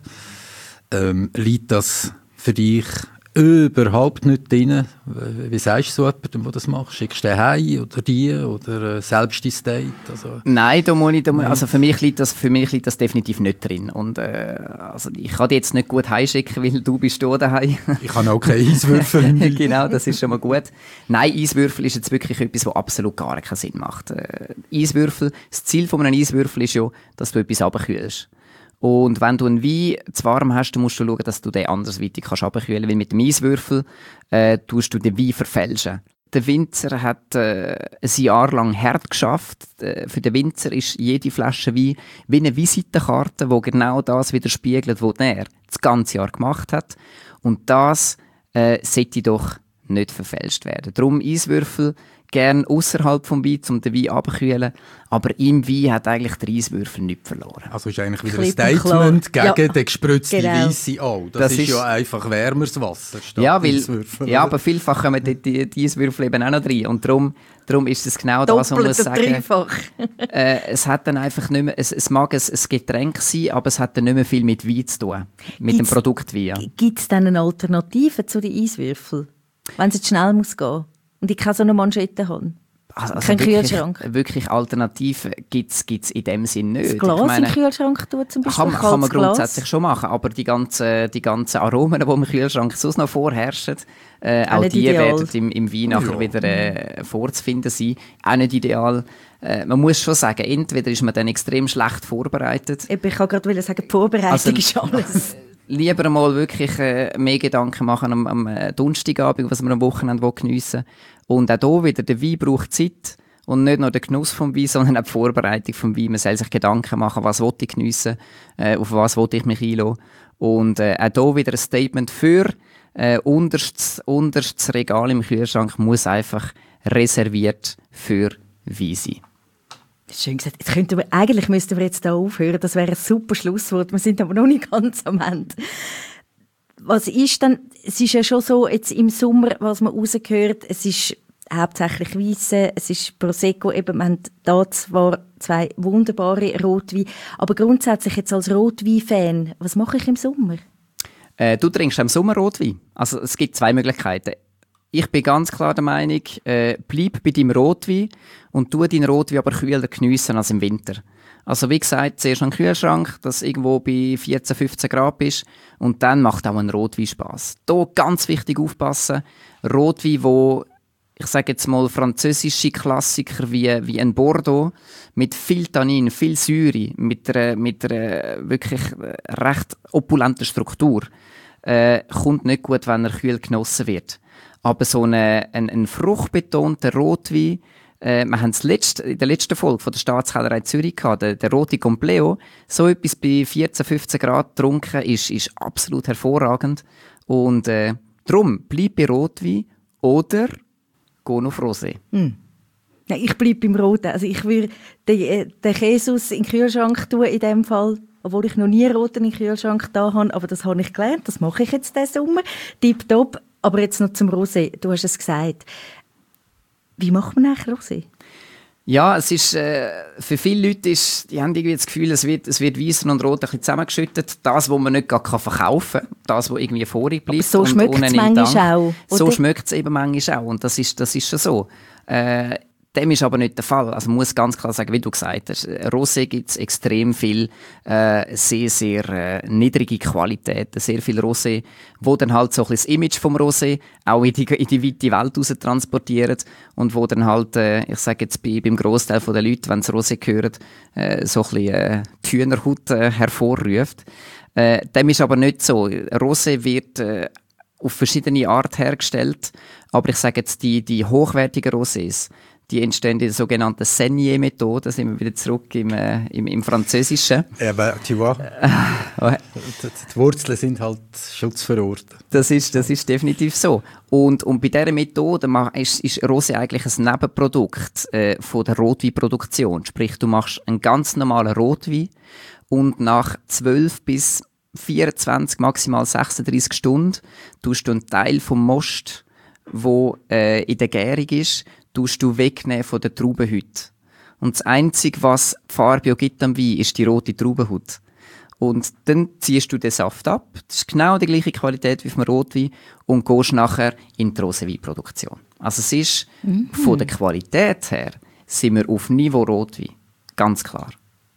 Ähm, liegt das für dich überhaupt nicht drin? Wie sagst du so jemandem, der das macht? Schickst du den heim oder die oder äh, selbst ins Date? Also, Nein, da muss ich, da muss, also für mich liegt das, für mich liegt das definitiv nicht drin. Und, äh, also ich kann dich jetzt nicht gut heimschicken, weil du bist da daheim. Ich habe auch keine Eiswürfel im Wein. Genau, das ist schon mal gut. Nein, Eiswürfel ist jetzt wirklich etwas, was absolut gar keinen Sinn macht. Äh, Eiswürfel, das Ziel von einem Eiswürfel ist ja, dass du etwas runterkühlst. Und wenn du einen Wein zu warm hast, dann musst du schauen, dass du den andersweitig kannst runterkühlen, weil mit dem Eiswürfel äh, tust du den Wein verfälschen. Der Winzer hat äh, ein Jahr lang hart geschafft. Äh, für den Winzer ist jede Flasche Wein wie eine Visitenkarte, die genau das widerspiegelt, was er das ganze Jahr gemacht hat. Und das äh, sollte doch nicht verfälscht werden. Darum Eiswürfel gerne außerhalb vom Wein, um den Wein abzukühlen. Aber im Wein hat eigentlich der Eiswürfel nichts verloren. Also ist eigentlich wieder ein Statement gegen ja. den gespritzten Genau. Weisse auch. Das, das ist, ist ja einfach wärmeres Wasser statt ja, weil, Eiswürfel. Ja, aber vielfach kommen die, die, die Eiswürfel eben auch noch rein. Und darum, darum ist es genau das, was man muss sagen. Dreifach. äh, es hat dann einfach nicht mehr, es, es mag ein, ein Getränk sein, aber es hat dann nicht mehr viel mit Wein zu tun. Mit gibt's, dem Produkt Wein. Ja. Gibt es dann eine Alternative zu den Eiswürfeln? Wenn es jetzt schnell muss gehen und ich keine so eine Manschette habe? Also, also Kein wirklich, Kühlschrank? Wirklich Alternativen gibt es in dem Sinn nicht. Das Glas ich meine, in den Kühlschrank tun zum Beispiel? Kann, kann man grundsätzlich Glas? schon machen, aber die ganzen, die ganzen Aromen, die im Kühlschrank sonst noch vorherrschen, äh, auch die ideal. werden im, im Wein nachher ja. wieder äh, vorzufinden sein. Auch nicht ideal. Äh, man muss schon sagen, entweder ist man dann extrem schlecht vorbereitet. Ich kann gerade sagen, die Vorbereitung also, ist alles. Lieber mal wirklich äh, mehr Gedanken machen am, am äh, Donnerstagabend, was wir am Wochenende geniessen wollen. Und auch hier wieder, der Wein braucht Zeit. Und nicht nur der Genuss vom Wein, sondern auch die Vorbereitung vom Wein. Man soll sich Gedanken machen, was will ich geniessen, äh, auf was will ich mich einlassen. Und äh, auch hier wieder ein Statement für äh, unterstes, unterstes Regal im Kühlschrank muss einfach reserviert für Wein sein. Schön gesagt. Jetzt könnten wir, eigentlich müssten wir jetzt hier aufhören. Das wäre ein super Schlusswort. Wir sind aber noch nicht ganz am Ende. Was ist denn, es ist ja schon so, jetzt im Sommer, was man rausgehört, es ist hauptsächlich Weisse, es ist Prosecco, eben, wir haben da zwar zwei wunderbare Rotweine, aber grundsätzlich jetzt als Rotwein-Fan, was mache ich im Sommer? Äh, du trinkst im Sommer Rotwein. Also es gibt zwei Möglichkeiten. Ich bin ganz klar der Meinung, äh, bleib bei deinem Rotwein und tu deinen Rotwein aber kühler geniessen als im Winter. Also wie gesagt, zuerst einen Kühlschrank, das irgendwo bei vierzehn, fünfzehn Grad ist und dann macht auch ein Rotwein Spass. Hier ganz wichtig aufpassen, Rotwein, wo ich sage jetzt mal französische Klassiker wie, wie ein Bordeaux mit viel Tannin, viel Säure, mit einer, mit einer wirklich recht opulenten Struktur, äh, kommt nicht gut, wenn er kühl genossen wird. Aber so eine, ein, ein fruchtbetonter Rotwein, äh, wir haben es letzt, in der letzten Folge von der Staatskellerei Zürich gehabt, der, der rote Compleo, so etwas bei vierzehn, fünfzehn Grad getrunken, ist, ist absolut hervorragend. Und äh, darum, bleib bei Rotwein oder geh auf Rosé. Mm. Ja, ich bleibe beim Roten. Also ich würde den, den Jesus in den Kühlschrank tun, in dem Fall, obwohl ich noch nie Roten in den Kühlschrank da habe, aber das habe ich gelernt, das mache ich jetzt diesen Sommer. Tipptopp. Aber jetzt noch zum Rosé. Du hast es gesagt. Wie macht man eigentlich Rosé? Ja, es ist, äh, für viele Leute ist, die haben irgendwie das Gefühl, es wird, es wird weiss und rot ein bisschen zusammengeschüttet. Das, was man nicht gar verkaufen kann, das, was irgendwie vorig bleibt. Aber so schmeckt es manchmal auch. So oder? schmeckt es eben manchmal auch. Und das ist, das ist schon so. Äh, Dem ist aber nicht der Fall. Also man muss ganz klar sagen, wie du gesagt hast, Rosé gibt es extrem viel, äh, sehr, sehr äh, niedrige Qualitäten, sehr viel Rosé, wo dann halt so ein bisschen das Image vom Rosé auch in die, in die weite Welt raus transportieren und wo dann halt, äh, ich sage jetzt bei, beim Grossteil der Leute, wenn sie Rosé hören, äh, so ein bisschen äh, die Hühnerhaut äh, hervorruft. Äh, dem ist aber nicht so. Rosé wird äh, auf verschiedene Art hergestellt, aber ich sage jetzt, die, die hochwertigen Rosés, die entstehen in der sogenannten Saignée-Methode. Da sind wir wieder zurück im, äh, im, im Französischen. Aber tu vois, die, die Wurzeln sind halt schutzverordnet. Das ist, das ist definitiv so. Und, und bei dieser Methode ist, ist Rosé eigentlich ein Nebenprodukt äh, von der Rotweinproduktion. Sprich, du machst einen ganz normalen Rotwein und nach zwölf bis vierundzwanzig, maximal sechsunddreissig Stunden tust du einen Teil vom Most, der äh, in der Gärung ist, tust du wegnehmen von der Traubenhaut. Und das Einzige, was die Farbe gibt am Wein, ist die rote Traubenhaut. Und dann ziehst du den Saft ab. Das ist genau die gleiche Qualität wie vom Rotwein und gehst nachher in die Roséweinproduktion. Also es ist, mhm. von der Qualität her, sind wir auf Niveau Rotwein. Ganz klar.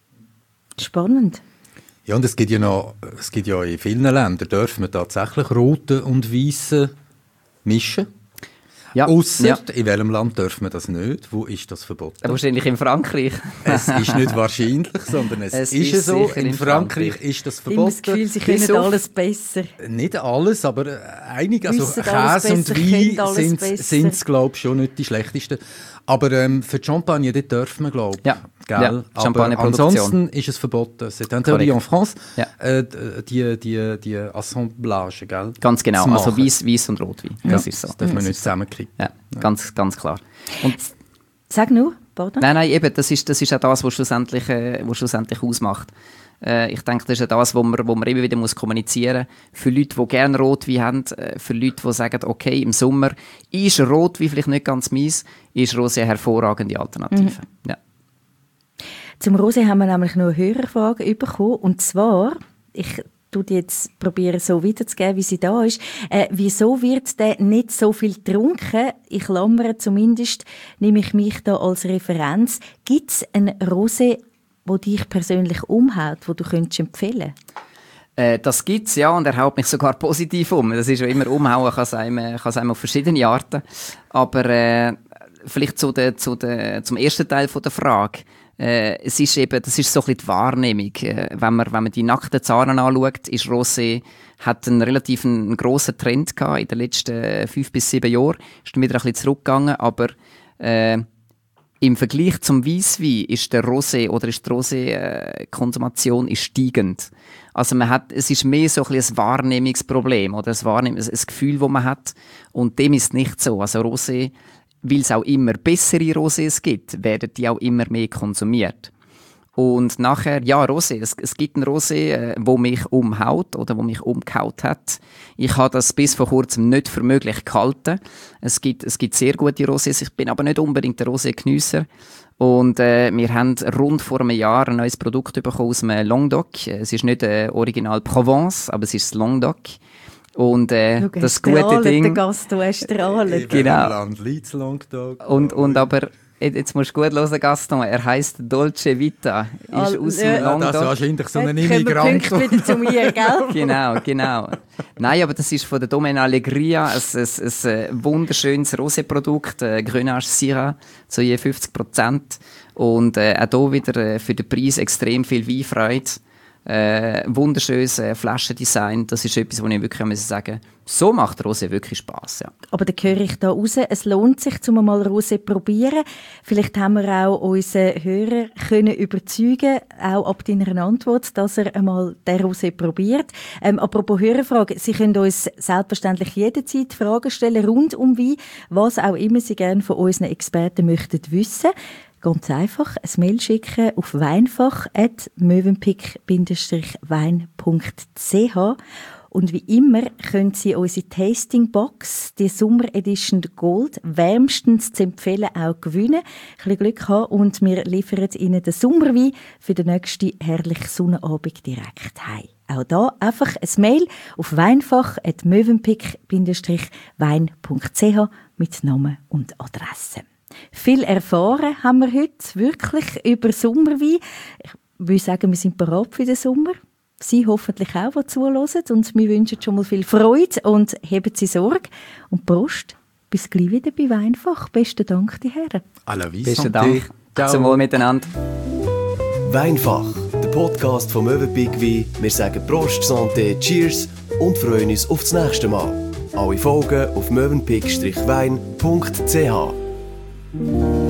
Spannend. Ja, und es gibt ja noch, es gibt ja in vielen Ländern, dürfen wir tatsächlich rote und weiße mischen. Ja, Ausser, ja. in welchem Land dürfen wir das nicht? Wo ist das verboten? Wahrscheinlich in Frankreich. Es ist nicht wahrscheinlich, sondern es, es ist, ist so. In, in Frankreich, Frankreich ist das verboten. Ich habe das Gefühl, sie können alles besser. Nicht alles, aber einige. Also Wissen Käse und Wein sind es, glaube ich, schon nicht die schlechtesten. Aber ähm, für die Champagne, dort dürfen wir, glaube ich. Ja. Gell? Ja, aber ansonsten ist es verboten. C'est interdit en France, ja. äh, die, die, die Assemblage, gell? Ganz genau, also Weiss, Weiss und Rotwein. Ja. Das ist so. Das darf man ja. nicht zusammenkriegen. Ja, ja. Ganz, ganz klar. Und Sag nur, pardon? Nein, nein, eben, das ist, das ist auch das, was schlussendlich, äh, was schlussendlich ausmacht. Äh, ich denke, das ist auch das, was man, wo man immer wieder muss kommunizieren muss. Für Leute, die gerne Rotwein haben, äh, für Leute, die sagen, okay, im Sommer ist Rotwein vielleicht nicht ganz mies, ist Rosé eine hervorragende Alternative. Mhm. Ja. Zum Rosé haben wir nämlich noch eine Hörerfrage bekommen. Und zwar, ich tue die jetzt probieren, so wiederzugeben, wie sie da ist. Äh, wieso wird der nicht so viel getrunken? Ich klammere zumindest, nehme ich mich da als Referenz. Gibt es einen Rosé, der dich persönlich umhaut, den du könntest empfehlen? Äh, das gibt es, ja, und er haut mich sogar positiv um. Das ist ja immer umhauen, kann es einem, kann es einem auf verschiedene Arten. Aber äh, vielleicht zu der, zu der, zum ersten Teil von der Frage. Äh, es ist eben, das ist so ein bisschen die Wahrnehmung. Äh, wenn, man, wenn man die nackten Zahlen anschaut, ist Rosé, hat einen relativ einen grossen Trend gehabt in den letzten fünf bis sieben Jahren. Ist dann wieder ein bisschen zurückgegangen, aber äh, im Vergleich zum Weisswein ist der Rosé oder ist die Rosé-Konsumation äh, steigend. Also man hat, es ist mehr so ein, ein Wahrnehmungsproblem oder ein, Wahrnehm- ein Gefühl, das man hat. Und dem ist nicht so. Also Rosé, weil es auch immer bessere Rosés gibt, werden die auch immer mehr konsumiert. Und nachher, ja, Rosé, es, es gibt einen Rosé, äh, wo mich umhaut oder wo mich umgehaut hat. Ich habe das bis vor kurzem nicht für möglich gehalten. Es gibt, es gibt sehr gute Rosés, ich bin aber nicht unbedingt der Rosé-Geniesser. Und äh, wir haben rund vor einem Jahr ein neues Produkt bekommen aus dem Languedoc. Es ist nicht äh, Original Provence, aber es ist das Languedoc. Und äh, Schau, das gute Ding... Der Gast, du hast strahlen. Genau. Languedoc. Und, und aber... Jetzt musst du gut hören, Gaston. Er heisst Dolce Vita. Ist Al- aus ja. dem Ja, Languedoc. das ist wahrscheinlich so ein Jetzt kommen wir Immigrant. pünktlich wieder zu mir, gell? Genau, genau. Nein, aber das ist von der Domaine Allegria ein, ein, ein, ein wunderschönes Rosé-Produkt, äh, Grenache Syrah, zu je fünfzig Prozent. Und äh, auch hier wieder äh, für den Preis extrem viel Weinfreude. Äh, wunderschönes äh, Flaschendesign, das ist etwas, wo ich wirklich muss sagen, so macht Rosé wirklich Spass. Ja. Aber dann höre ich da raus, es lohnt sich, um mal Rosé zu probieren. Vielleicht haben wir auch unsere Hörer können überzeugen, auch ab deiner Antwort, dass er einmal den Rosé probiert. Ähm, apropos Hörerfragen, Sie können uns selbstverständlich jederzeit Fragen stellen, rund um Wein, was auch immer Sie gerne von unseren Experten möchten wissen. Ganz einfach, ein Mail schicken auf weinfach at mövenpick wein punkt c h. Und wie immer können Sie unsere Tastingbox, die Summer Edition Gold, wärmstens zu empfehlen, auch gewinnen. Ein bisschen Glück haben und wir liefern Ihnen den Sommerwein für den nächsten herrlichen Sonnenabend direkt heim. Auch da einfach ein Mail auf weinfach at mövenpick wein punkt c h mit Namen und Adresse. Viel erfahren haben wir heute wirklich über Sommerwein. Ich würde sagen, wir sind bereit für den Sommer. Sie hoffentlich auch, die zuhören. Und wir wünschen schon mal viel Freude und heben Sie Sorge. Und Prost, bis gleich wieder bei Weinfach. Besten Dank, die Herren. À la vie, Besten Dank. Zum Wohl miteinander. Weinfach, der Podcast vom Mövenpick Wein. Wir sagen Prost, Santé, Cheers und freuen uns auf das nächste Mal. Alle Folgen auf mövenpick wein punkt c h.